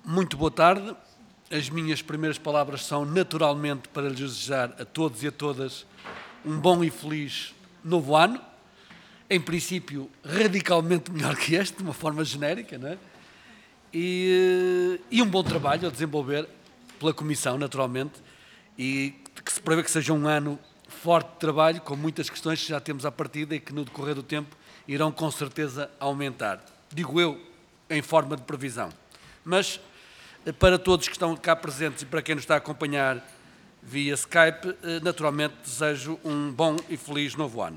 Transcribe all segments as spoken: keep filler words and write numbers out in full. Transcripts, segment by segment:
Muito boa tarde. As minhas primeiras palavras são naturalmente para lhes desejar a todos e a todas um bom e feliz novo ano. Em princípio, radicalmente melhor que este, de uma forma genérica, não é? E, e um bom trabalho a desenvolver pela Comissão, naturalmente, e que se prevê que seja um ano forte de trabalho, com muitas questões que já temos à partida e que no decorrer do tempo irão com certeza aumentar. Digo eu, em forma de previsão. Mas, para todos que estão cá presentes e para quem nos está a acompanhar via Skype, naturalmente desejo um bom e feliz novo ano.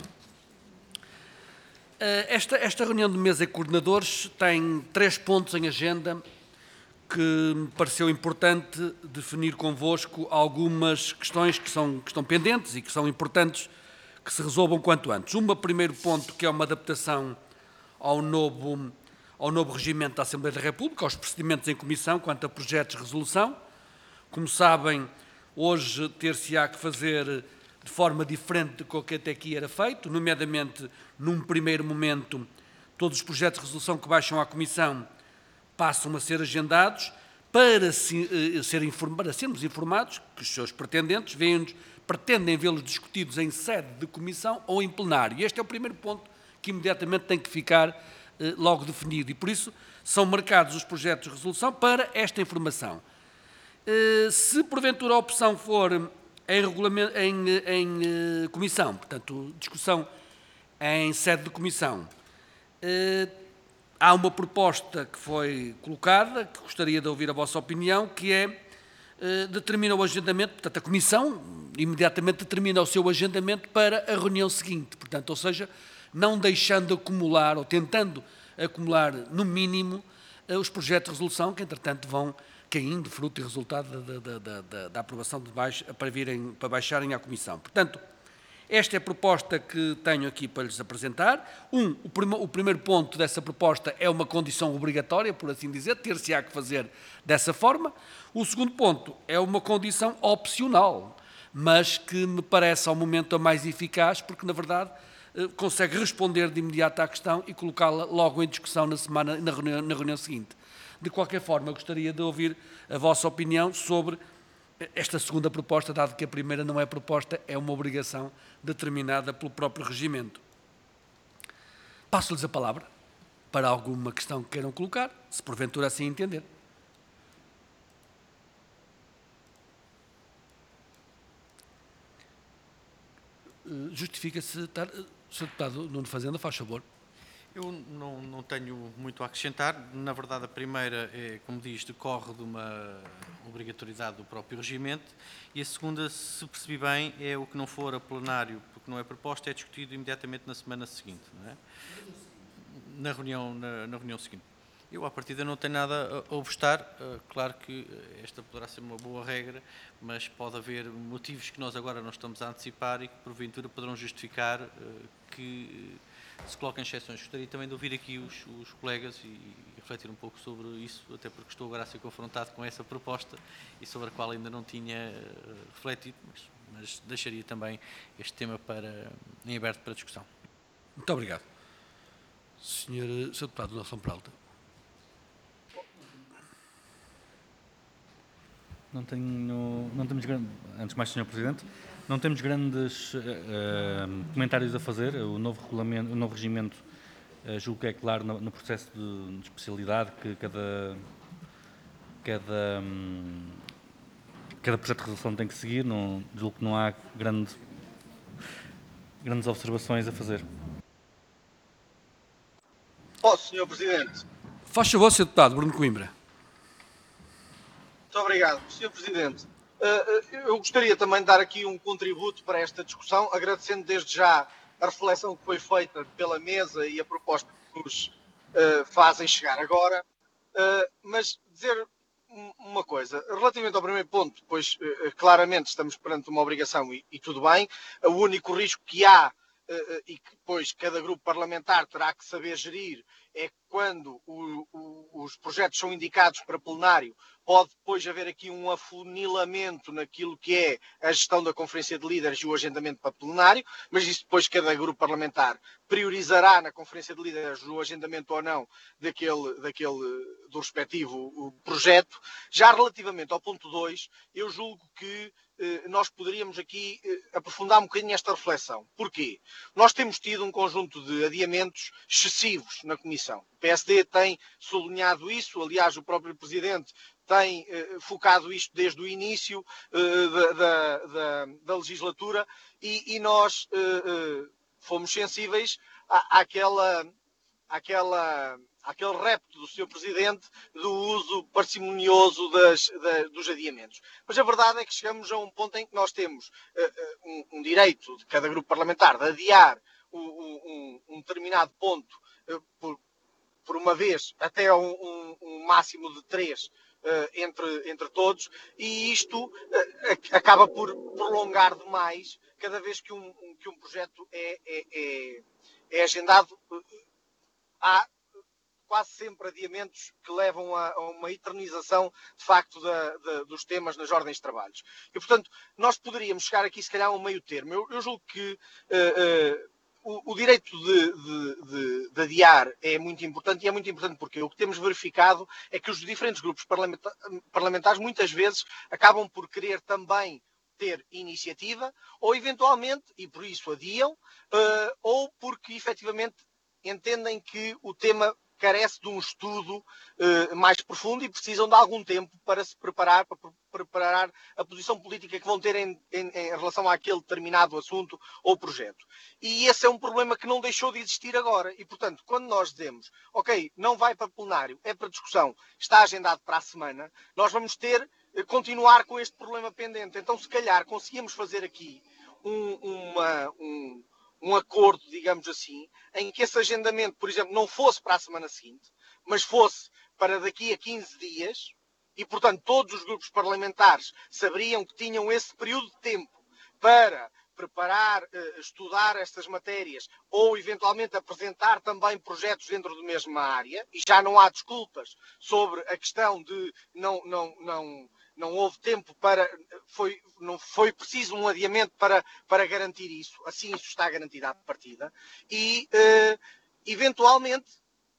Esta, esta reunião de mesa de coordenadores tem três pontos em agenda que me pareceu importante definir convosco algumas questões que, são, que estão pendentes e que são importantes que se resolvam quanto antes. Um primeiro ponto, que é uma adaptação ao novo, ao novo regimento da Assembleia da República, aos procedimentos em comissão quanto a projetos de resolução. Como sabem, hoje ter-se-á que fazer de forma diferente do que até aqui era feito, nomeadamente, num primeiro momento, todos os projetos de resolução que baixam à Comissão passam a ser agendados para, se, ser inform, para sermos informados que os seus pretendentes vêm, pretendem vê-los discutidos em sede de Comissão ou em plenário. E este é o primeiro ponto que imediatamente tem que ficar eh, logo definido e, por isso, são marcados os projetos de resolução para esta informação. Eh, se, porventura, a opção for em, regulamento, em, em eh, Comissão, portanto, discussão em sede de Comissão, eh, há uma proposta que foi colocada, que gostaria de ouvir a vossa opinião, que é, eh, determina o agendamento, portanto, a Comissão imediatamente determina o seu agendamento para a reunião seguinte, portanto, ou seja, não deixando acumular, ou tentando acumular, no mínimo, eh, os projetos de resolução que, entretanto, vão caindo, fruto e resultado da, da, da, da, da aprovação de baixo, para, virem, para baixarem à Comissão. Portanto, esta é a proposta que tenho aqui para lhes apresentar. Um, o, prim o primeiro ponto dessa proposta é uma condição obrigatória, por assim dizer, ter-se-á que fazer dessa forma. O segundo ponto é uma condição opcional, mas que me parece ao momento a mais eficaz, porque, na verdade, consegue responder de imediato à questão e colocá-la logo em discussão na semana, na reunião, na reunião seguinte. De qualquer forma, gostaria de ouvir a vossa opinião sobre esta segunda proposta, dado que a primeira não é proposta, é uma obrigação determinada pelo próprio regimento. Passo-lhes a palavra para alguma questão que queiram colocar, se porventura assim entender. Justifica-se, senhor Deputado Nuno Fazenda, faz favor. Eu não, não tenho muito a acrescentar. Na verdade, a primeira, é, como diz, decorre de uma obrigatoriedade do próprio regimento, e a segunda, se percebi bem, é o que não for a plenário, porque não é proposta, é discutido imediatamente na semana seguinte, não é? Na reunião, na, na reunião seguinte. Eu, à partida, não tenho nada a obstar. Claro que esta poderá ser uma boa regra, mas pode haver motivos que nós agora não estamos a antecipar e que, porventura, poderão justificar que se coloquem exceções. Gostaria também de ouvir aqui os, os colegas e, e refletir um pouco sobre isso, até porque estou agora a ser confrontado com essa proposta e sobre a qual ainda não tinha uh, refletido, mas, mas deixaria também este tema para, em aberto para discussão. Muito obrigado. senhor senhor Deputado Nelson Peralta. Não tenho, não temos grande, antes de mais, senhor Presidente, não temos grandes uh, comentários a fazer. O novo regulamento, o novo regimento, uh, julgo que é claro no, no processo de, de especialidade que cada, cada, um, cada projeto de resolução tem que seguir. Não, julgo que não há grande, grandes observações a fazer. Posso, senhor Presidente? Faz favor, senhor Deputado Bruno Coimbra. Muito obrigado, senhor Presidente. Eu gostaria também de dar aqui um contributo para esta discussão, agradecendo desde já a reflexão que foi feita pela mesa e a proposta que nos fazem chegar agora, mas dizer uma coisa, relativamente ao primeiro ponto, pois claramente estamos perante uma obrigação e, e tudo bem, o único risco que há e que depois cada grupo parlamentar terá que saber gerir é quando o, o, os projetos são indicados para plenário, pode depois haver aqui um afunilamento naquilo que é a gestão da Conferência de Líderes e o agendamento para plenário, mas isso depois cada grupo parlamentar priorizará na Conferência de Líderes o agendamento ou não daquele, daquele do respectivo projeto. Já relativamente ao ponto dois, eu julgo que eh, nós poderíamos aqui eh, aprofundar um bocadinho esta reflexão. Porquê? Nós temos tido um conjunto de adiamentos excessivos na Comissão. O P S D tem sublinhado isso, aliás, o próprio Presidente tem eh, focado isto desde o início eh, da, da, da, da legislatura e, e nós eh, eh, fomos sensíveis à, àquela, àquela, àquele repto do senhor Presidente do uso parcimonioso das, da, dos adiamentos. Mas a verdade é que chegamos a um ponto em que nós temos eh, um, um direito de cada grupo parlamentar de adiar um, um, um determinado ponto eh, por, por uma vez até um, um, um máximo de três Uh, entre, entre todos, e isto uh, acaba por prolongar demais cada vez que um, um, que um projeto é, é, é, é agendado. Uh, há quase sempre adiamentos que levam a, a uma eternização, de facto, da, da, dos temas nas ordens de trabalhos. E, portanto, nós poderíamos chegar aqui, se calhar, a um meio termo. Eu, eu julgo que uh, uh, O, o direito de, de, de, de adiar é muito importante, e é muito importante porque o que temos verificado é que os diferentes grupos parlamenta parlamentares muitas vezes acabam por querer também ter iniciativa, ou eventualmente, e por isso adiam, uh, ou porque efetivamente entendem que o tema carece de um estudo uh, mais profundo e precisam de algum tempo para se preparar, para preparar a posição política que vão ter em, em, em relação àquele determinado assunto ou projeto. E esse é um problema que não deixou de existir agora. E, portanto, quando nós dizemos, ok, não vai para plenário, é para discussão, está agendado para a semana, nós vamos ter, uh, continuar com este problema pendente. Então, se calhar, conseguimos fazer aqui um, uma... Um, um acordo, digamos assim, em que esse agendamento, por exemplo, não fosse para a semana seguinte, mas fosse para daqui a quinze dias, e, portanto, todos os grupos parlamentares saberiam que tinham esse período de tempo para preparar, estudar estas matérias, ou, eventualmente, apresentar também projetos dentro da mesma área, e já não há desculpas sobre a questão de não... não, não Não houve tempo para, foi, não foi preciso um adiamento para, para garantir isso. Assim isso está garantido à partida. E, uh, eventualmente,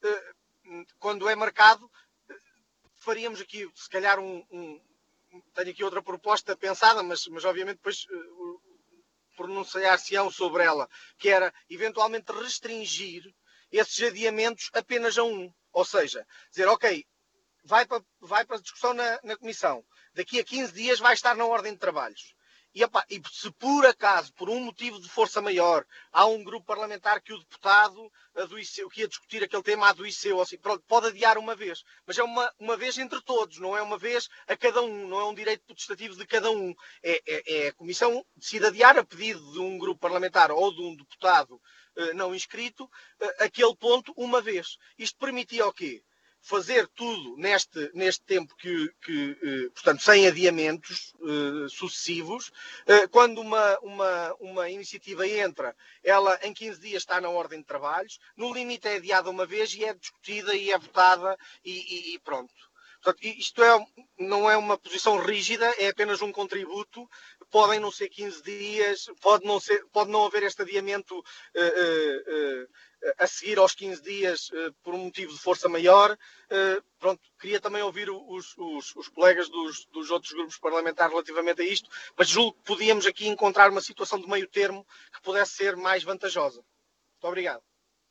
uh, quando é marcado, uh, faríamos aqui, se calhar, um, um... Tenho aqui outra proposta pensada, mas, mas obviamente depois uh, pronunciar-se-ão sobre ela, que era, eventualmente, restringir esses adiamentos apenas a um. Ou seja, dizer, ok, vai para, vai para a discussão na, na Comissão. Daqui a quinze dias vai estar na ordem de trabalhos. E, opa, e se por acaso, por um motivo de força maior, há um grupo parlamentar que o deputado adoeceu, que ia discutir aquele tema adoeceu, ou assim, pronto, pode adiar uma vez. Mas é uma, uma vez entre todos, não é uma vez a cada um, não é um direito potestativo de cada um. É, é, é a Comissão decide adiar a pedido de um grupo parlamentar ou de um deputado eh, não inscrito, eh, aquele ponto uma vez. Isto permitia o quê? Fazer tudo neste, neste tempo, que, que eh, portanto, sem adiamentos eh, sucessivos. Eh, quando uma, uma, uma iniciativa entra, ela em quinze dias está na ordem de trabalhos, no limite é adiada uma vez e é discutida e é votada e, e, e pronto. Portanto, isto é, não é uma posição rígida, é apenas um contributo. Podem não ser quinze dias, pode não, ser, pode não haver este adiamento uh, uh, uh, a seguir aos quinze dias uh, por um motivo de força maior. Uh, pronto, queria também ouvir os, os, os colegas dos, dos outros grupos parlamentares relativamente a isto, mas julgo que podíamos aqui encontrar uma situação de meio termo que pudesse ser mais vantajosa. Muito obrigado.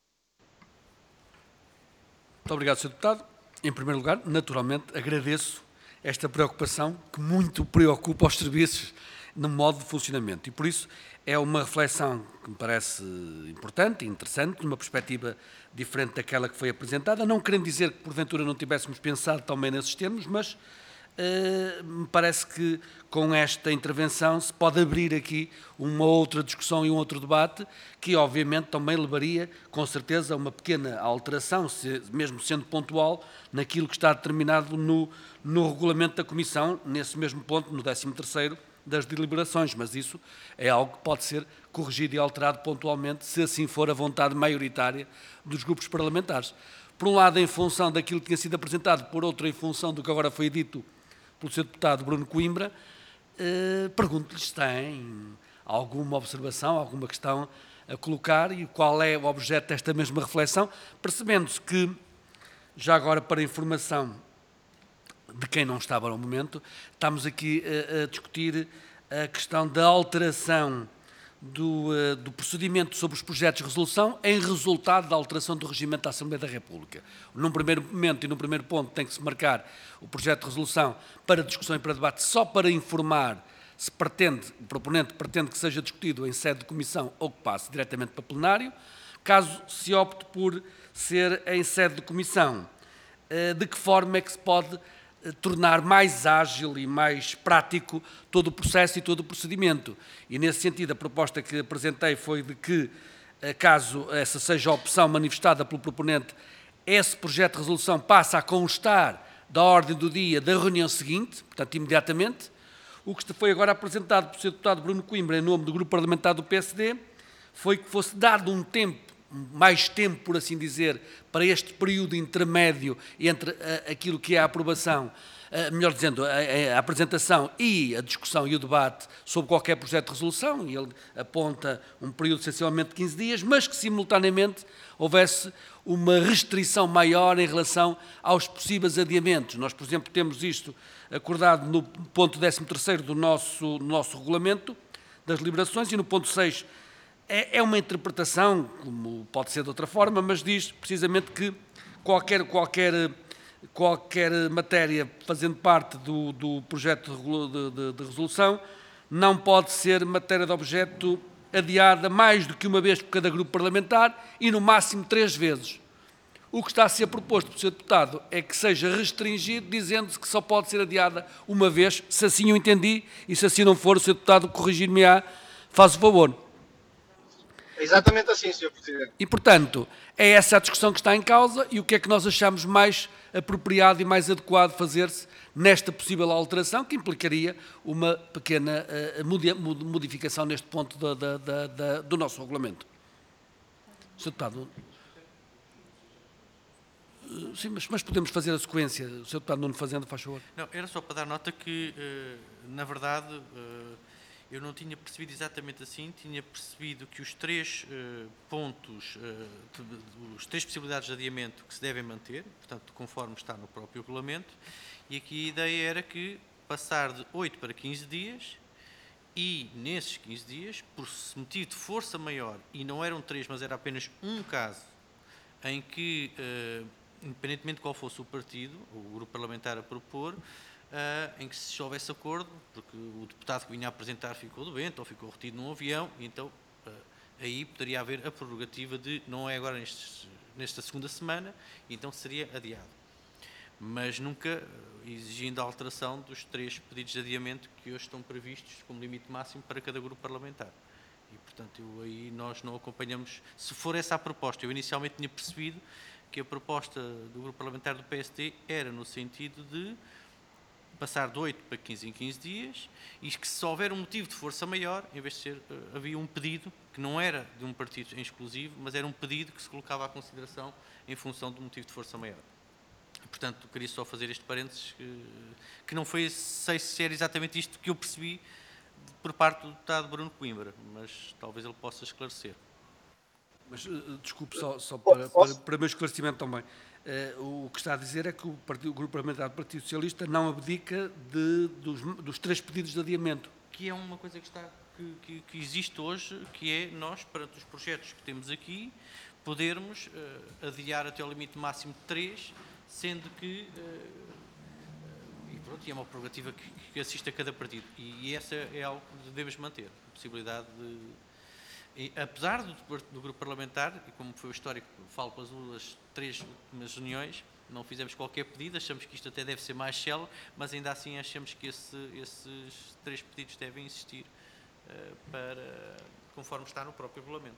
Muito obrigado, senhor Deputado. Em primeiro lugar, naturalmente, agradeço esta preocupação que muito preocupa os serviços no modo de funcionamento. E, por isso, é uma reflexão que me parece importante e interessante, numa perspectiva diferente daquela que foi apresentada, não querendo dizer que, porventura, não tivéssemos pensado também nesses termos, mas uh, me parece que, com esta intervenção, se pode abrir aqui uma outra discussão e um outro debate, que, obviamente, também levaria, com certeza, a uma pequena alteração, se, mesmo sendo pontual, naquilo que está determinado no, no regulamento da Comissão, nesse mesmo ponto, no décimo terceiro, das deliberações, mas isso é algo que pode ser corrigido e alterado pontualmente, se assim for a vontade maioritária dos grupos parlamentares. por um lado em função daquilo que tinha sido apresentado, por outro em função do que agora foi dito pelo senhor Deputado Bruno Coimbra, eh, pergunto-lhe se tem alguma observação, alguma questão a colocar e qual é o objeto desta mesma reflexão, percebendo-se que, já agora para informação de quem não estava no momento, estamos aqui a, a discutir a questão da alteração do, uh, do procedimento sobre os projetos de resolução em resultado da alteração do regimento da Assembleia da República. Num primeiro momento e num primeiro ponto tem que se marcar o projeto de resolução para discussão e para debate, só para informar se pretende, o proponente pretende que seja discutido em sede de comissão ou que passe diretamente para plenário. Caso se opte por ser em sede de comissão, uh, de que forma é que se pode tornar mais ágil e mais prático todo o processo e todo o procedimento. E, nesse sentido, a proposta que apresentei foi de que, caso essa seja a opção manifestada pelo proponente, esse projeto de resolução passa a constar da ordem do dia da reunião seguinte, portanto, imediatamente. O que foi agora apresentado pelo senhor Deputado Bruno Coimbra, em nome do Grupo Parlamentar do P S D, foi que fosse dado um tempo, mais tempo, por assim dizer, para este período intermédio entre uh, aquilo que é a aprovação, uh, melhor dizendo, a, a apresentação e a discussão e o debate sobre qualquer projeto de resolução, e ele aponta um período essencialmente de quinze dias, mas que simultaneamente houvesse uma restrição maior em relação aos possíveis adiamentos. Nós, por exemplo, temos isto acordado no ponto décimo terceiro do nosso, nosso regulamento das deliberações e no ponto seis é uma interpretação, como pode ser de outra forma, mas diz precisamente que qualquer, qualquer, qualquer matéria fazendo parte do, do projeto de, de, de resolução não pode ser matéria de objeto adiada mais do que uma vez por cada grupo parlamentar e no máximo três vezes. O que está a ser proposto pelo senhor Deputado é que seja restringido, dizendo-se que só pode ser adiada uma vez, se assim o entendi, e se assim não for, o senhor Deputado corrigir-me-á, faz o favor. Exatamente assim, senhor Presidente. E, portanto, é essa a discussão que está em causa e o que é que nós achamos mais apropriado e mais adequado fazer-se nesta possível alteração, que implicaria uma pequena uh, modificação neste ponto da, da, da, da, do nosso regulamento. senhor Deputado. Uh, sim, mas, mas podemos fazer a sequência. O senhor Deputado Nuno Fazenda, faz favor. Não, era só para dar nota que, uh, na verdade, uh, eu não tinha percebido exatamente assim, tinha percebido que os três uh, pontos, uh, as três possibilidades de adiamento que se devem manter, portanto, conforme está no próprio regulamento, e aqui a ideia era que passar de oito para quinze dias e, nesses quinze dias, por motivo de força maior, e não eram três, mas era apenas um caso, em que, uh, independentemente de qual fosse o partido, o grupo parlamentar a propor, Uh, em que se houvesse acordo, porque o deputado que vinha a apresentar ficou doente ou ficou retido num avião, então uh, aí poderia haver a prerrogativa de, não é agora neste, nesta segunda semana, então seria adiado. Mas nunca uh, exigindo a alteração dos três pedidos de adiamento que hoje estão previstos como limite máximo para cada grupo parlamentar. E, portanto, eu, aí nós não acompanhamos, se for essa a proposta. Eu inicialmente tinha percebido que a proposta do grupo parlamentar do P S D era no sentido de passar de oito para quinze em quinze dias, e que se houver um motivo de força maior, em vez de ser, havia um pedido, que não era de um partido em exclusivo, mas era um pedido que se colocava à consideração em função do motivo de força maior. Portanto, queria só fazer este parênteses, que, que não foi, sei se era exatamente isto que eu percebi por parte do deputado Bruno Coimbra, mas talvez ele possa esclarecer. Mas, desculpe, só, só para, para, para meu esclarecimento também. Uh, o que está a dizer é que o, partido, o Grupo Parlamentar do Partido Socialista não abdica de, dos, dos três pedidos de adiamento. Que é uma coisa que, está, que, que, que existe hoje, que é nós, perante os projetos que temos aqui, podermos uh, adiar até ao limite máximo de três, sendo que, uh, e pronto, é uma prerrogativa que, que assiste a cada partido. E, e essa é algo que devemos manter, a possibilidade de... E, apesar do, do grupo parlamentar, e como foi o histórico, falo pelas duas, três últimas reuniões, não fizemos qualquer pedido, achamos que isto até deve ser mais célere, mas ainda assim achamos que esse, esses três pedidos devem existir uh, para, conforme está no próprio regulamento.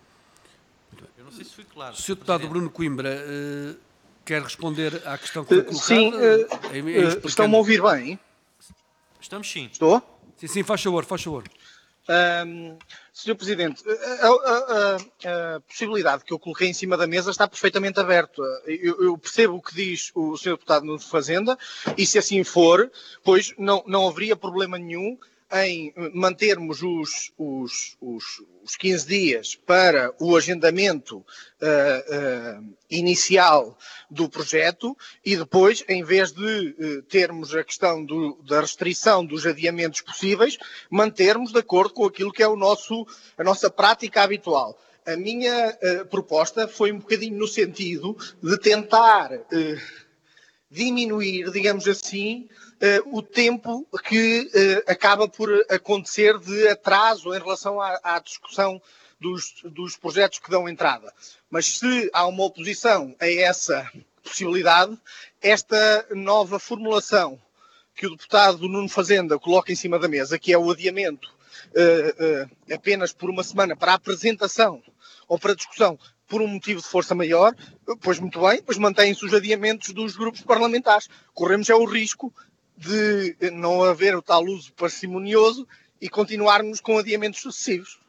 Eu não sei se fui claro. O senhor Deputado Bruno Coimbra uh, quer responder à questão que foi colocada? Sim, uh, uh, estão-me a ouvir bem? Estamos sim. Estou? Sim, sim, faz favor, faz favor. Um, senhor Presidente, a, a, a, a possibilidade que eu coloquei em cima da mesa está perfeitamente aberta. Eu, eu percebo o que diz o senhor Deputado Nuno Fazenda e, se assim for, pois não, não haveria problema nenhum em mantermos os, os, os, os quinze dias para o agendamento uh, uh, inicial do projeto e depois, em vez de uh, termos a questão do, da restrição dos adiamentos possíveis, mantermos de acordo com aquilo que é o nosso, a nossa prática habitual. A minha uh, proposta foi um bocadinho no sentido de tentar uh, diminuir, digamos assim, Uh, o tempo que uh, acaba por acontecer de atraso em relação à, à discussão dos, dos projetos que dão entrada. Mas se há uma oposição a essa possibilidade, esta nova formulação que o deputado Nuno Fazenda coloca em cima da mesa, que é o adiamento uh, uh, apenas por uma semana para a apresentação ou para a discussão por um motivo de força maior, pois muito bem, pois mantêm-se os adiamentos dos grupos parlamentares. Corremos é o risco de não haver o tal uso parcimonioso e continuarmos com adiamentos sucessivos.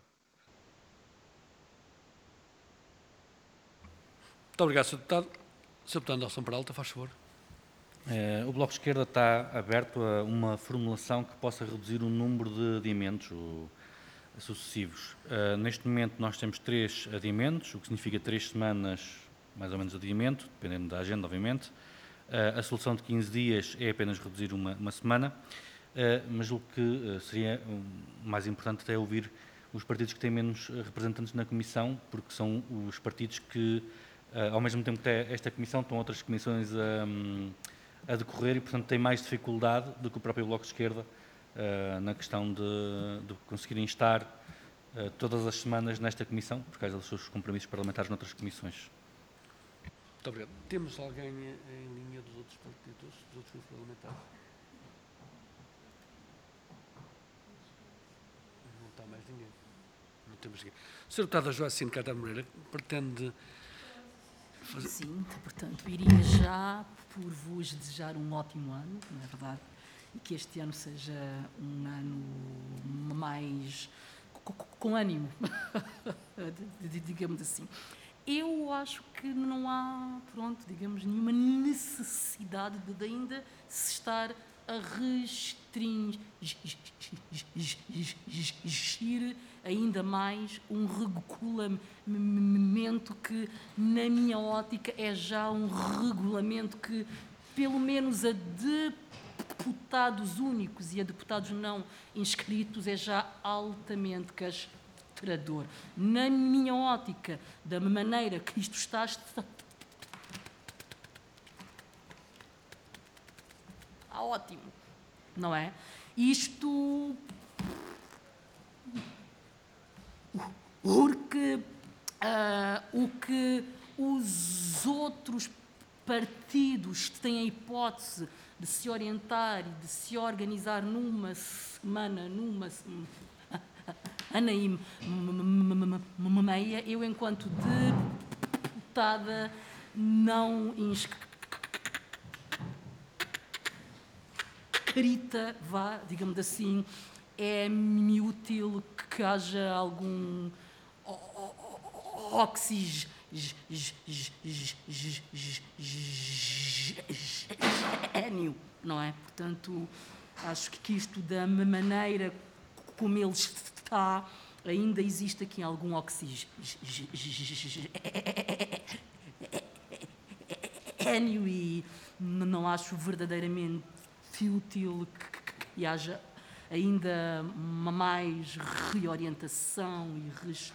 Muito obrigado, senhor Deputado. senhor Deputado Nelson Peralta, faz favor. É, o Bloco de Esquerda está aberto a uma formulação que possa reduzir o número de adiamentos o, sucessivos. Uh, neste momento nós temos três adiamentos, o que significa três semanas, mais ou menos, de adiamento, dependendo da agenda, obviamente. Uh, a solução de quinze dias é apenas reduzir uma, uma semana, uh, mas o que uh, seria um, mais importante é ouvir os partidos que têm menos representantes na Comissão, porque são os partidos que, uh, ao mesmo tempo que esta Comissão, estão outras comissões a, um, a decorrer e, portanto, têm mais dificuldade do que o próprio Bloco de Esquerda uh, na questão de, de conseguirem estar uh, todas as semanas nesta Comissão, por causa dos seus compromissos parlamentares noutras comissões. Muito obrigado. Temos alguém em linha dos outros partidos, dos outros grupos parlamentares? Não está mais ninguém. Não temos ninguém. O senhor Deputado Joacine Catar Moreira pretende fazer... Sim, portanto, iria já por vos desejar um ótimo ano, não é verdade? E que este ano seja um ano mais... com, com ânimo, digamos assim. Eu acho que não há, pronto, digamos, nenhuma necessidade de ainda se estar a restringir ainda mais um regulamento que, na minha ótica, é já um regulamento que, pelo menos a deputados únicos e a deputados não inscritos, é já altamente castrador. Na minha ótica, da maneira que isto está, está ótimo, não é? Isto porque uh, o que os outros partidos têm a hipótese de se orientar e de se organizar numa semana, numa semana, Ana e meia, eu, enquanto deputada não inscrita, vá, digamos assim, é-me útil que haja algum oxigênio, não é? Portanto, acho que isto, da maneira como ele está, ainda existe aqui algum oxigênio e não acho verdadeiramente útil que haja ainda mais reorientação e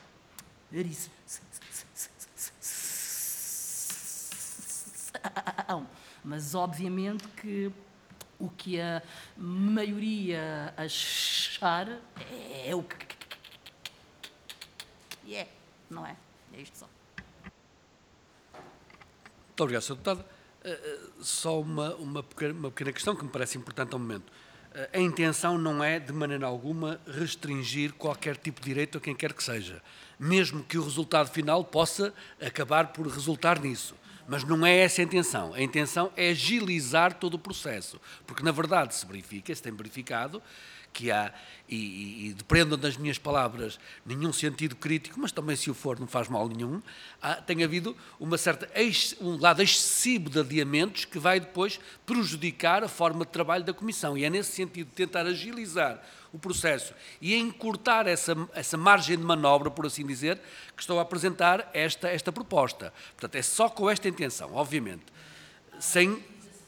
restrição. Mas, obviamente, que o que a maioria achar é o que é, não é? É isto só. Muito obrigado, senhor Deputado. Uh, só uma, uma, pequena, uma pequena questão que me parece importante ao momento. Uh, a intenção não é, de maneira alguma, restringir qualquer tipo de direito a quem quer que seja, mesmo que o resultado final possa acabar por resultar nisso. Mas não é essa a intenção. A intenção é agilizar todo o processo, porque, na verdade, se verifica, se tem verificado, que há, e, e depreendam das minhas palavras nenhum sentido crítico, mas também se o for não faz mal nenhum, há, tem havido uma certa, um lado excessivo de adiamentos que vai depois prejudicar a forma de trabalho da Comissão, e é nesse sentido de tentar agilizar o processo e encurtar essa, essa margem de manobra, por assim dizer, que estou a apresentar esta, esta proposta. Portanto, é só com esta intenção, obviamente, sem...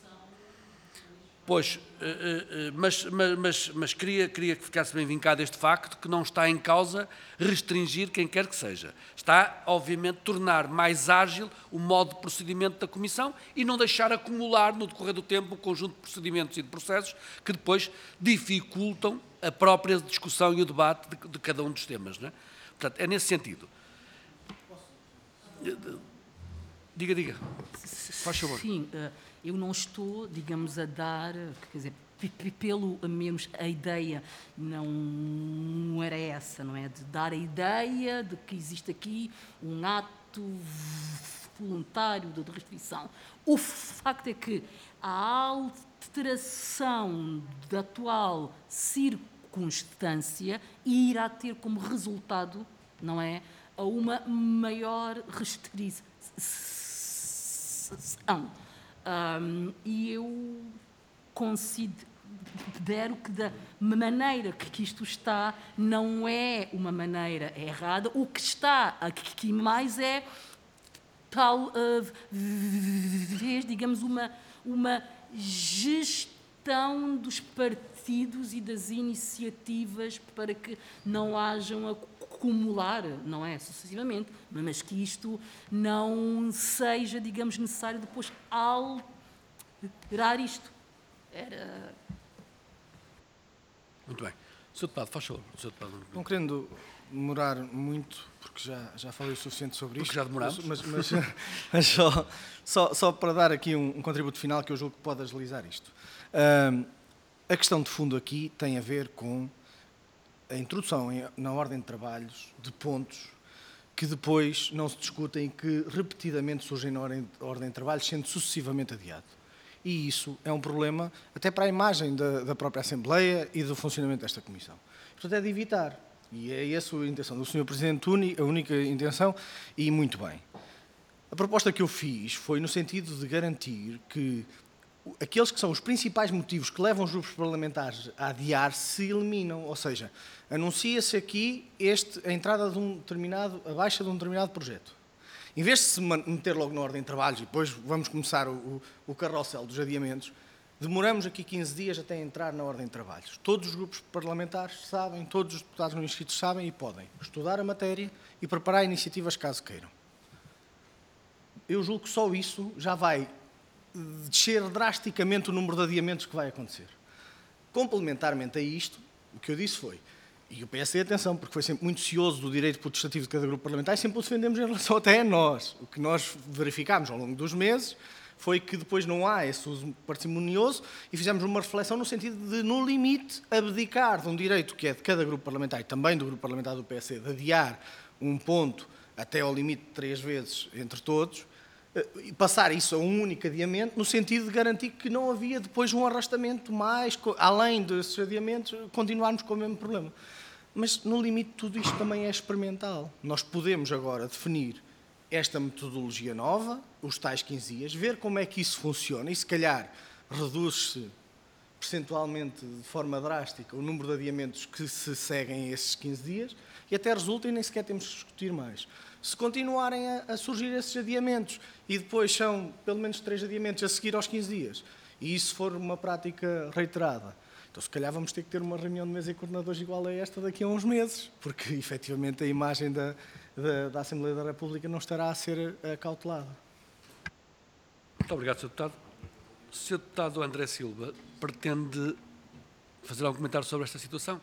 Pois, mas, mas, mas, mas queria, queria que ficasse bem vincado este facto que não está em causa restringir quem quer que seja. Está, obviamente, tornar mais ágil o modo de procedimento da Comissão e não deixar acumular no decorrer do tempo um conjunto de procedimentos e de processos que depois dificultam a própria discussão e o debate de, de cada um dos temas. Não é? Portanto, é nesse sentido. Diga, diga. Faz favor. Sim, eu não estou, digamos, a dar, quer dizer, pelo menos a ideia não era essa, não é? De dar a ideia de que existe aqui um ato voluntário de restrição. O facto é que a alteração da atual circunstância irá ter como resultado, não é, a uma maior restrição. Um, e eu considero que da maneira que isto está não é uma maneira errada. O que está aqui mais é tal uh, vez, digamos, uma, uma gestão dos partidos e das iniciativas para que não hajam a acumular, não é, sucessivamente, mas que isto não seja, digamos, necessário depois alterar isto. Era... Muito bem. senhor Deputado, faz favor. senhor Deputado. Não querendo demorar muito, porque já, já falei o suficiente sobre isto. Porque já demoramos. Mas, mas, mas só, só, só para dar aqui um, um contributo final que eu julgo que pode agilizar isto. Um, a questão de fundo aqui tem a ver com a introdução em, na ordem de trabalhos de pontos que depois não se discutem e que repetidamente surgem na ordem, ordem de trabalhos, sendo sucessivamente adiado. E isso é um problema até para a imagem da, da própria Assembleia e do funcionamento desta Comissão. Portanto, é de evitar. E é essa a intenção do senhor Presidente, a única intenção, e muito bem. A proposta que eu fiz foi no sentido de garantir que aqueles que são os principais motivos que levam os grupos parlamentares a adiar se eliminam, ou seja, anuncia-se aqui este, a entrada de um determinado, a baixa de um determinado projeto. Em vez de se meter logo na ordem de trabalhos e depois vamos começar o, o, o carrossel dos adiamentos, demoramos aqui quinze dias até entrar na ordem de trabalhos. Todos os grupos parlamentares sabem, todos os deputados não inscritos sabem e podem estudar a matéria e preparar iniciativas caso queiram. Eu julgo que só isso já vai descer drasticamente o número de adiamentos que vai acontecer. Complementarmente a isto, o que eu disse foi, e o P S D, atenção, porque foi sempre muito cioso do direito potestativo de cada grupo parlamentar e sempre o defendemos em relação até a nós. O que nós verificámos ao longo dos meses foi que depois não há esse uso parcimonioso e fizemos uma reflexão no sentido de, no limite, abdicar de um direito que é de cada grupo parlamentar e também do grupo parlamentar do P S D, de adiar um ponto até ao limite de três vezes entre todos, e passar isso a um único adiamento, no sentido de garantir que não havia depois um arrastamento mais, além desses adiamentos, continuarmos com o mesmo problema. Mas, no limite, tudo isto também é experimental. Nós podemos agora definir esta metodologia nova, os tais quinze dias, ver como é que isso funciona e, se calhar, reduz-se percentualmente, de forma drástica, o número de adiamentos que se seguem a esses quinze dias e até resulta e nem sequer temos que discutir mais. Se continuarem a, a surgir esses adiamentos e depois são pelo menos três adiamentos a seguir aos quinze dias, e isso for uma prática reiterada, então se calhar vamos ter que ter uma reunião de mesa e coordenadores igual a esta daqui a uns meses, porque efetivamente a imagem da, da, da Assembleia da República não estará a ser acautelada. Muito obrigado, senhor Deputado. O senhor Deputado André Silva pretende fazer algum comentário sobre esta situação?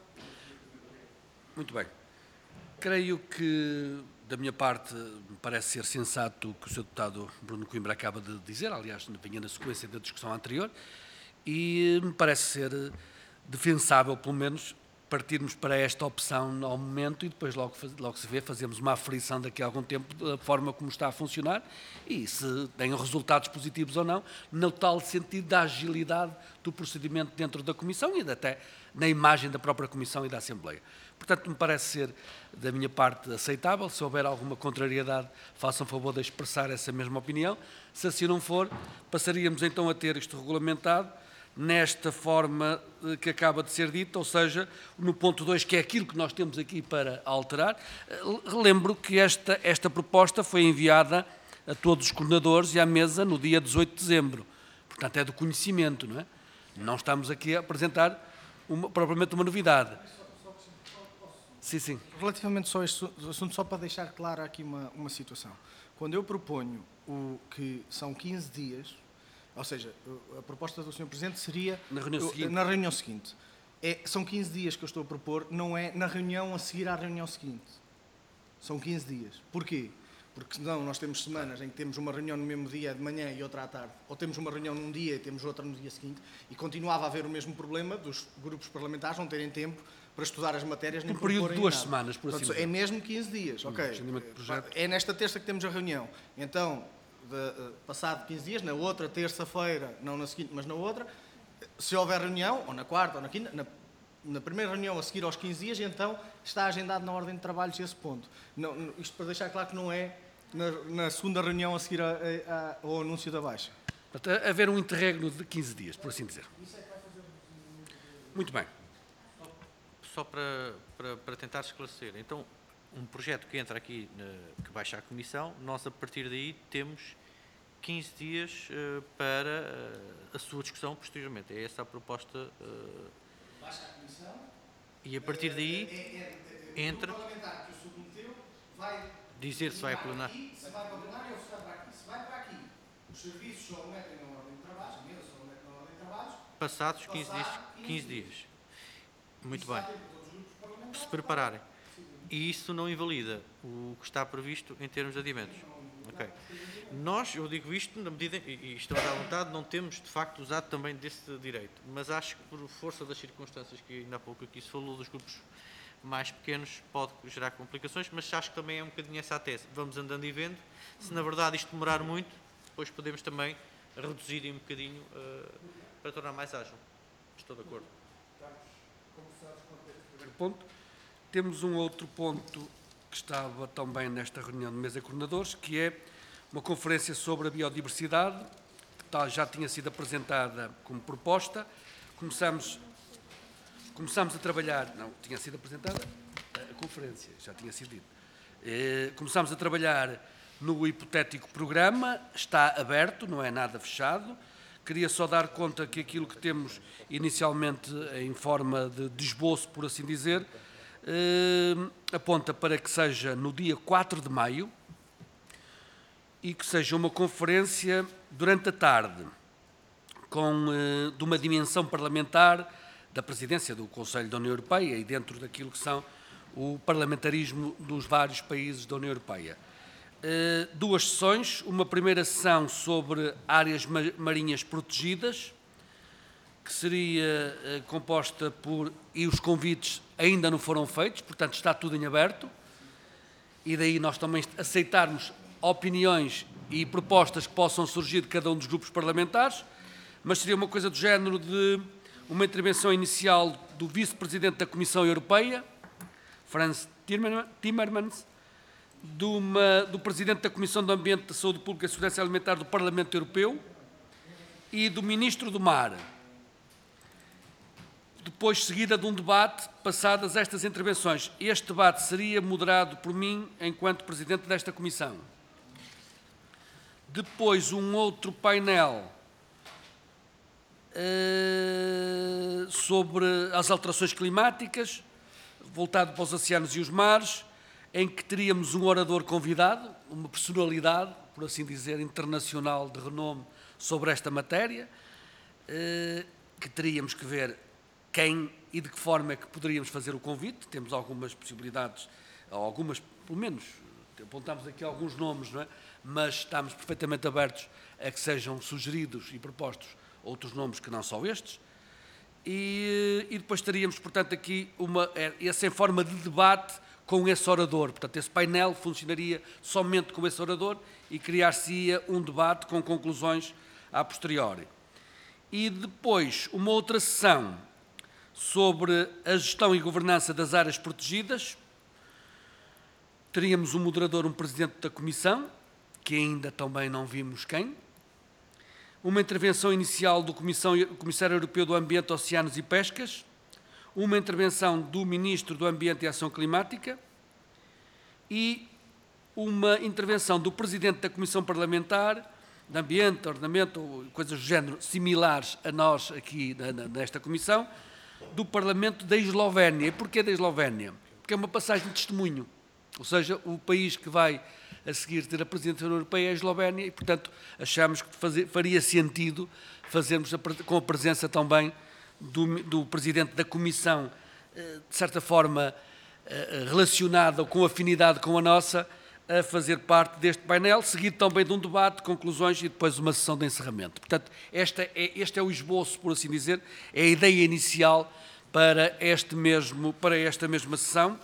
Muito bem. Creio que, da minha parte, me parece ser sensato o que o senhor Deputado Bruno Coimbra acaba de dizer, aliás, vinha na sequência da discussão anterior, e me parece ser defensável, pelo menos, partirmos para esta opção ao momento e depois logo, logo se vê, fazemos uma aferição daqui a algum tempo da forma como está a funcionar e se tem resultados positivos ou não, no tal sentido da agilidade do procedimento dentro da Comissão e até na imagem da própria Comissão e da Assembleia. Portanto, me parece ser, da minha parte, aceitável. Se houver alguma contrariedade, façam favor de expressar essa mesma opinião. Se assim não for, passaríamos então a ter isto regulamentado nesta forma que acaba de ser dita, ou seja, no ponto dois, que é aquilo que nós temos aqui para alterar. Lembro que esta, esta proposta foi enviada a todos os coordenadores e à mesa no dia dezoito de dezembro. Portanto, é do conhecimento, não é? Não estamos aqui a apresentar uma, propriamente uma novidade. Sim, sim. Relativamente só a este assunto, só para deixar clara aqui uma, uma situação. Quando eu proponho o que são quinze dias, ou seja, a proposta do senhor Presidente seria na reunião seguinte, na reunião seguinte. É, são quinze dias que eu estou a propor, não é na reunião a seguir à reunião seguinte. São quinze dias. Porquê? Porque senão nós temos semanas em que temos uma reunião no mesmo dia de manhã e outra à tarde, ou temos uma reunião num dia e temos outra no dia seguinte, e continuava a haver o mesmo problema dos grupos parlamentares não terem tempo para estudar as matérias nem um período de duas nada. semanas, por assim Portanto, dizer. é mesmo quinze dias, ok. É nesta terça que temos a reunião. Então, de, uh, passado quinze dias, na outra terça-feira, não na seguinte, mas na outra, se houver reunião, ou na quarta ou na quinta, na, na primeira reunião a seguir aos quinze dias, então está agendado na ordem de trabalhos esse ponto. Não, isto para deixar claro que não é na, na segunda reunião a seguir a, a, a, ao anúncio da baixa. Portanto, haver um interregno de quinze dias, por assim dizer. Muito bem. Só para, para, para tentar esclarecer, então, um projeto que entra aqui, que baixa à Comissão, nós a partir daí temos quinze dias uh, para uh, a sua discussão posteriormente. É essa a proposta. Uh, baixa à Comissão. E a partir daí é, é, é, entra. O parlamentar que o submeteu vai dizer se vai a plenário. Se vai para o plenário ou se vai para aqui. Se vai para aqui, os serviços só o metem na ordem de trabalhos, a mesa só o metem na ordem de trabalhos. Passados quinze dias. quinze dias. Muito bem. Se prepararem. E isso não invalida o que está previsto em termos de adiamentos. Okay. Nós, eu digo isto, na medida, e estamos à vontade, não temos de facto usado também desse direito, mas acho que por força das circunstâncias que ainda há pouco aqui se falou dos grupos mais pequenos, pode gerar complicações, mas acho que também é um bocadinho essa a tese. Vamos andando e vendo. Se na verdade isto demorar muito, depois podemos também reduzir um bocadinho uh, para tornar mais ágil. Estou de acordo. Ponto. Temos um outro ponto que estava também nesta reunião de mesa de coordenadores, que é uma conferência sobre a biodiversidade, que já tinha sido apresentada como proposta. Começamos, começamos a trabalhar, não, tinha sido apresentada a conferência, já tinha sido dito. Eh, começamos a trabalhar no hipotético programa, está aberto, não é nada fechado. Queria só dar conta que aquilo que temos inicialmente em forma de esboço, por assim dizer, eh, aponta para que seja no dia quatro de maio e que seja uma conferência durante a tarde, com, eh, de uma dimensão parlamentar da presidência do Conselho da União Europeia e dentro daquilo que são o parlamentarismo dos vários países da União Europeia. Uh, duas sessões, uma primeira sessão sobre áreas marinhas protegidas, que seria uh, composta por, e os convites ainda não foram feitos, portanto está tudo em aberto, e daí nós também aceitarmos opiniões e propostas que possam surgir de cada um dos grupos parlamentares, mas seria uma coisa do género de uma intervenção inicial do Vice-Presidente da Comissão Europeia, Franz Timmermans, De uma, do Presidente da Comissão do Ambiente, da Saúde Pública e Segurança Alimentar do Parlamento Europeu e do Ministro do Mar. Depois, seguida de um debate, passadas estas intervenções. Este debate seria moderado por mim, enquanto Presidente desta Comissão. Depois, um outro painel uh, sobre as alterações climáticas, voltado para os oceanos e os mares, em que teríamos um orador convidado, uma personalidade, por assim dizer, internacional de renome sobre esta matéria, que teríamos que ver quem e de que forma é que poderíamos fazer o convite. Temos algumas possibilidades, algumas, pelo menos, apontamos aqui alguns nomes, não é? Mas estamos perfeitamente abertos a que sejam sugeridos e propostos outros nomes que não só estes. e, e depois teríamos, portanto, aqui uma, essa em forma de debate com esse orador. Portanto, esse painel funcionaria somente com esse orador e criar-se-ia um debate com conclusões a posteriori. E depois, uma outra sessão sobre a gestão e governança das áreas protegidas. Teríamos um moderador, um presidente da comissão, que ainda também não vimos quem. Uma intervenção inicial do Comissário Europeu do Ambiente, Oceanos e Pescas. Uma intervenção do Ministro do Ambiente e Ação Climática. E uma intervenção do Presidente da Comissão Parlamentar de Ambiente, Ordenamento, ou coisas do género, similares a nós aqui nesta comissão, do Parlamento da Eslovénia. E porquê da Eslovénia? Porque é uma passagem de testemunho. Ou seja, o país que vai a seguir ter a presidência da União Europeia é a Eslovénia e, portanto, achamos que fazer, faria sentido fazermos a, com a presença também do, do Presidente da Comissão, de certa forma relacionada ou com afinidade com a nossa, a fazer parte deste painel, seguido também de um debate, conclusões e depois uma sessão de encerramento. Portanto, esta é, este é o esboço, por assim dizer, é a ideia inicial para, este mesmo, para esta mesma sessão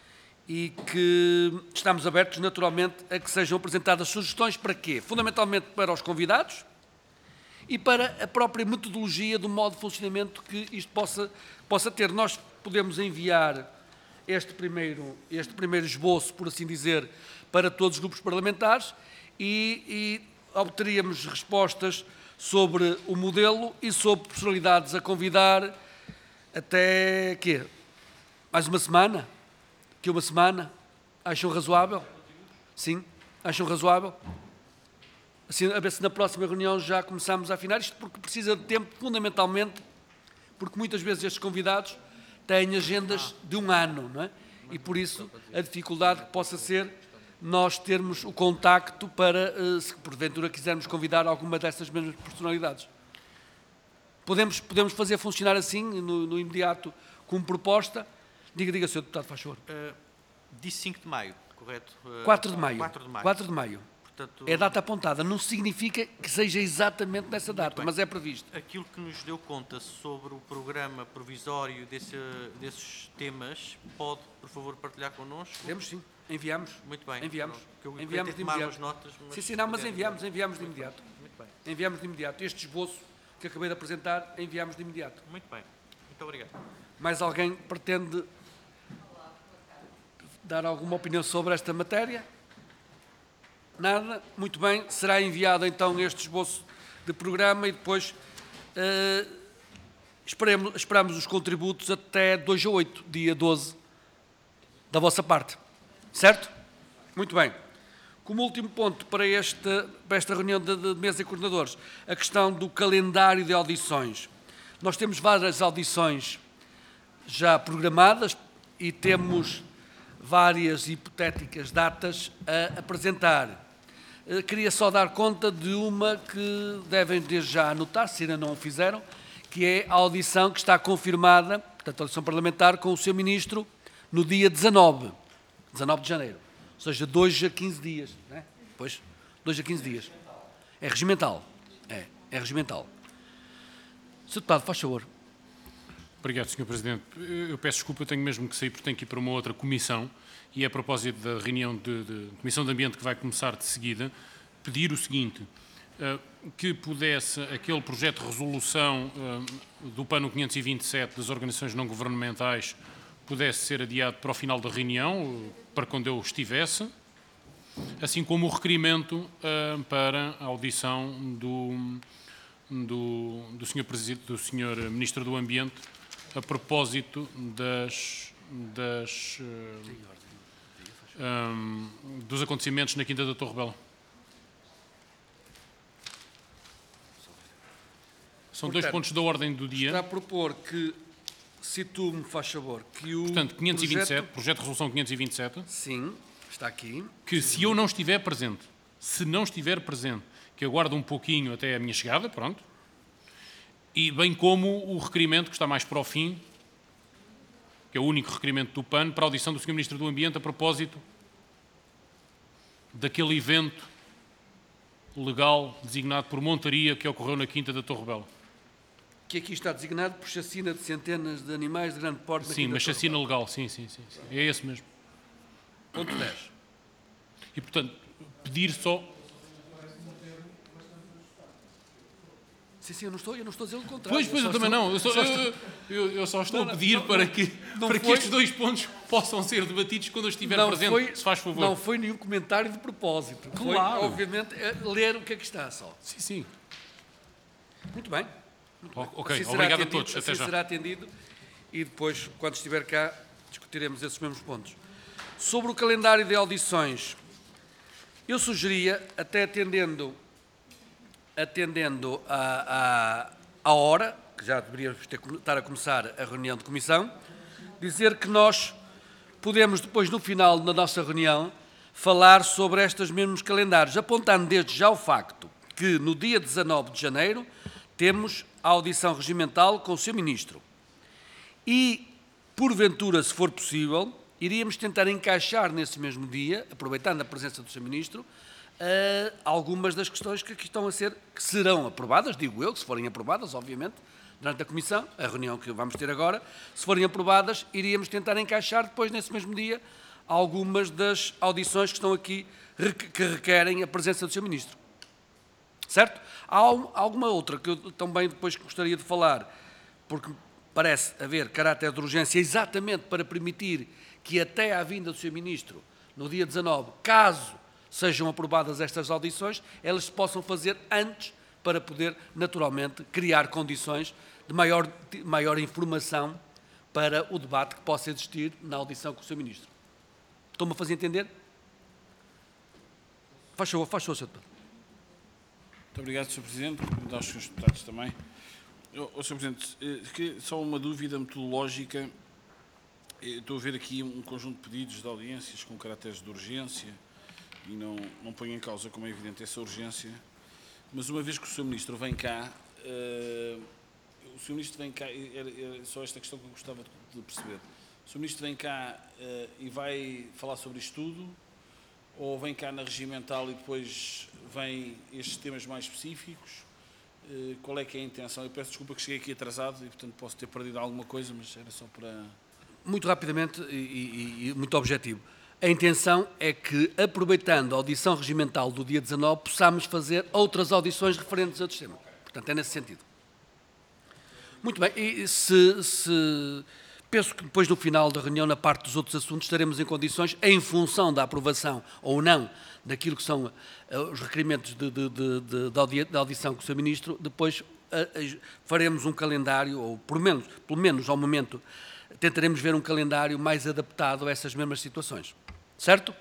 e que estamos abertos, naturalmente, a que sejam apresentadas sugestões para quê? Fundamentalmente para os convidados e para a própria metodologia do modo de funcionamento que isto possa, possa ter. Nós podemos enviar este primeiro, este primeiro esboço, por assim dizer, para todos os grupos parlamentares e, e obteríamos respostas sobre o modelo e sobre personalidades a convidar até, quê? Mais uma semana? Que uma semana? Acham razoável? Sim? Acham razoável? Assim, a ver se na próxima reunião já começamos a afinar isto, porque precisa de tempo, fundamentalmente, porque muitas vezes estes convidados têm agendas de um ano, não é? E por isso a dificuldade que possa ser nós termos o contacto para, se porventura quisermos convidar alguma dessas mesmas personalidades. Podemos, podemos fazer funcionar assim, no, no imediato, como proposta. Diga, diga, senhor Deputado, faz favor. Uh, disse cinco de maio, correto? Uh, quatro de maio. quatro de maio. quatro de maio. Portanto, é a data apontada. Não significa que seja exatamente nessa data, mas é previsto. Aquilo que nos deu conta sobre o programa provisório desse, desses temas, pode, por favor, partilhar connosco? Podemos, sim. Enviamos. Muito bem. Enviamos. Eu enviamos de imediato. Notas, mas sim, sim, não, mas enviamos, enviamos de Muito imediato. Bem. Muito bem. Enviamos de imediato. Este esboço que acabei de apresentar, enviamos de imediato. Muito bem. Muito obrigado. Mais alguém pretende dar alguma opinião sobre esta matéria? Nada? Muito bem. Será enviado então este esboço de programa e depois uh, esperemos, esperamos os contributos até dois a oito, dia doze, da vossa parte. Certo? Muito bem. Como último ponto para esta, para esta reunião de, de mesa de coordenadores, a questão do calendário de audições. Nós temos várias audições já programadas e temos várias hipotéticas datas a apresentar. Queria só dar conta de uma que devem desde já anotar, se ainda não o fizeram, que é a audição que está confirmada, portanto, a audição parlamentar com o seu Ministro, no dia dezanove, dezanove de janeiro. Ou seja, dois a quinze dias. Não é? Pois, dois a quinze dias. É regimental. É, é regimental. senhor Deputado, faz favor. Obrigado, senhor Presidente. Eu peço desculpa, eu tenho mesmo que sair porque tenho que ir para uma outra comissão e é a propósito da reunião de, de Comissão de Ambiente que vai começar de seguida, pedir o seguinte, uh, que pudesse aquele projeto de resolução uh, do PAN quinhentos e vinte e sete das organizações não governamentais pudesse ser adiado para o final da reunião, uh, para quando eu estivesse, assim como o requerimento uh, para a audição do, do, do, senhor do senhor Ministro do Ambiente a propósito das, das, uh, um, dos acontecimentos na Quinta da Torre Bela. São Portanto, dois pontos da ordem do dia. Está a propor que, se tu me faz favor, que o Portanto, quinhentos e vinte e sete, projeto... projeto de resolução quinhentos e vinte e sete. Sim, está aqui. Que se eu não estiver presente, se não estiver presente, que aguardo um pouquinho até a minha chegada, pronto, e bem como o requerimento que está mais para o fim, que é o único requerimento do PAN, para a audição do senhor Ministro do Ambiente a propósito daquele evento legal designado por montaria que ocorreu na Quinta da Torre Bela. que aqui está designado por chacina de centenas de animais de grande porte. na Sim, Quinta mas de Torre chacina legal, sim, sim, sim, sim. É esse mesmo. Ponto dez. E, portanto, pedir só... Sim, sim, eu não estou, eu não estou a dizer o contrário. Pois, pois, eu, só também estou- não. Eu só, só eu, eu- eu só estou Não, a pedir não, para não, que, não para que foi- estes dois pontos possam ser debatidos quando eu estiver não presente, foi, se faz favor. Não foi nenhum comentário de propósito. Claro. Foi, obviamente, é ler o que é que está só. Sim, sim. Muito bem. O- Ok, Assim será obrigado a atendido, todos. Até assim já. será atendido e depois, quando estiver cá, discutiremos esses mesmos pontos. Sobre o calendário de audições, eu sugeria, até atendendo, atendendo à, à, à hora, que já deveríamos ter, estar a começar a reunião de comissão, dizer que nós podemos depois, no final da nossa reunião, falar sobre estes mesmos calendários, apontando desde já o facto que no dia dezanove de janeiro temos a audição regimental com o seu Ministro. E, porventura, se for possível, iríamos tentar encaixar nesse mesmo dia, aproveitando a presença do seu Ministro, uh, algumas das questões que aqui estão a ser, que serão aprovadas, digo eu, que se forem aprovadas, obviamente, durante a Comissão, a reunião que vamos ter agora, se forem aprovadas, iríamos tentar encaixar depois, nesse mesmo dia, algumas das audições que estão aqui, que requerem a presença do seu Ministro. Certo? Há alguma outra que eu também depois gostaria de falar, porque parece haver caráter de urgência exatamente para permitir que até à vinda do seu Ministro, no dia dezanove, caso sejam aprovadas estas audições, elas se possam fazer antes para poder, naturalmente, criar condições de maior, de maior informação para o debate que possa existir na audição com o seu Ministro. Estão-me a fazer entender? Faz favor, faz favor, senhor Deputado. Muito obrigado, senhor Presidente. Cumprimentar os senhores deputados também. Oh, senhor Presidente, eh, só uma dúvida metodológica. Estou a ver aqui um conjunto de pedidos de audiências com caracteres de urgência e não, não ponho em causa, como é evidente, essa urgência. Mas uma vez que o senhor Ministro vem cá, uh, o senhor Ministro vem cá, era, era só esta questão que eu gostava de perceber. O senhor Ministro vem cá uh, e vai falar sobre isto tudo? Ou vem cá na regimental e depois vem estes temas mais específicos? Uh, qual é que é a intenção? Eu peço desculpa que cheguei aqui atrasado e, portanto, posso ter perdido alguma coisa, mas era só para... Muito rapidamente e, e, e muito objetivo. A intenção é que, aproveitando a audição regimental do dia dezanove, possamos fazer outras audições referentes ao sistema. Portanto, é nesse sentido. Muito bem. E se, se... Penso que depois, no final da reunião, na parte dos outros assuntos, estaremos em condições, em função da aprovação ou não daquilo que são uh, os requerimentos de, de, de, de, de, audi de audição com o seu Ministro, depois uh, uh, faremos um calendário, ou pelo menos, pelo menos ao momento, tentaremos ver um calendário mais adaptado a essas mesmas situações. Certo?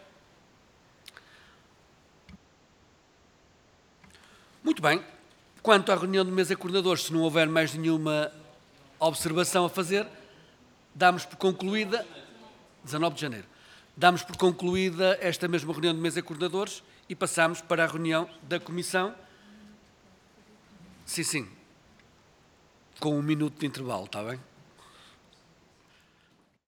Muito bem. Quanto à reunião de mesa de coordenadores, se não houver mais nenhuma observação a fazer, damos por concluída, dezanove de janeiro, damos por concluída esta mesma reunião de mesa de coordenadores e passamos para a reunião da Comissão. Sim, sim. Com um minuto de intervalo, está bem?